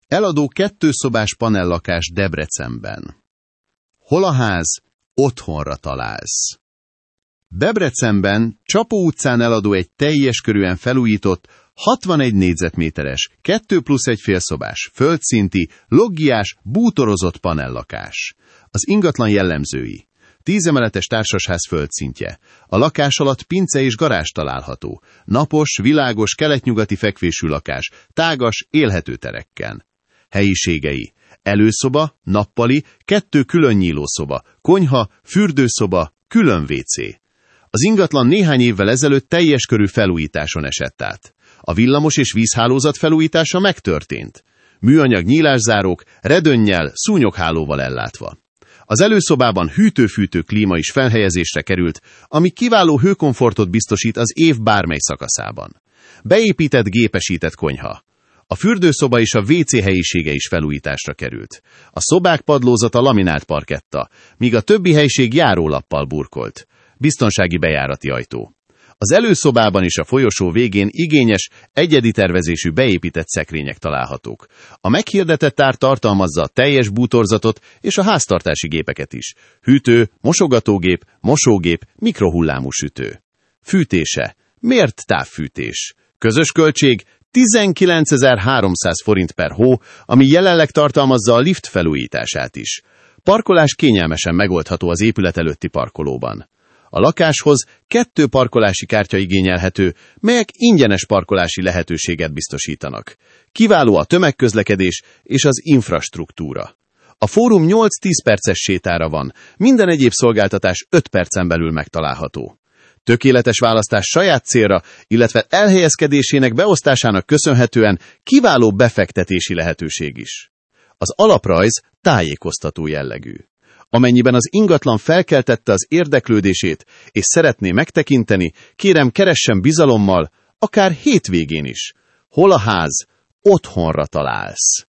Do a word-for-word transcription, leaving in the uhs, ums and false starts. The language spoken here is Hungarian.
Eladó kettőszobás panellakás Debrecenben. Hol a ház? Otthonra találsz. Debrecenben Csapó utcán eladó egy teljes körűen felújított, hatvanegy négyzetméteres, kettő plusz egy félszobás, földszinti, loggiás, bútorozott panellakás. Az ingatlan jellemzői. Tízemeletes társasház földszintje. A lakás alatt pince és garázs található. Napos, világos, keletnyugati fekvésű lakás, tágas, élhető terekkel. Helyiségei. Előszoba, nappali, kettő külön nyílószoba, konyha, fürdőszoba, külön vécé. Az ingatlan néhány évvel ezelőtt teljes körű felújításon esett át. A villamos és vízhálózat felújítása megtörtént. Műanyag nyílászárók, redönnyel, szúnyoghálóval ellátva. Az előszobában hűtő-fűtő klíma is felhelyezésre került, ami kiváló hőkomfortot biztosít az év bármely szakaszában. Beépített gépesített konyha. A fürdőszoba és a vécé helyisége is felújításra került. A szobák padlózata laminált parketta, míg a többi helység járólappal burkolt. Biztonsági bejárati ajtó. Az előszobában és a folyosó végén igényes, egyedi tervezésű beépített szekrények találhatók. A meghirdetett ár tartalmazza a teljes bútorzatot és a háztartási gépeket is. Hűtő, mosogatógép, mosógép, mikrohullámú sütő. Fűtése. Miért távfűtés? Közös költség tizenkilencezer-háromszáz forint per hó, ami jelenleg tartalmazza a lift felújítását is. Parkolás kényelmesen megoldható az épület előtti parkolóban. A lakáshoz kettő parkolási kártya igényelhető, melyek ingyenes parkolási lehetőséget biztosítanak. Kiváló a tömegközlekedés és az infrastruktúra. A fórum nyolc-tíz perces sétára van, minden egyéb szolgáltatás öt percen belül megtalálható. Tökéletes választás saját célra, illetve elhelyezkedésének beosztásának köszönhetően kiváló befektetési lehetőség is. Az alaprajz tájékoztató jellegű. Amennyiben az ingatlan felkeltette az érdeklődését, és szeretné megtekinteni, kérem keressen bizalommal, akár hétvégén is. Hol a ház? Otthonra találsz.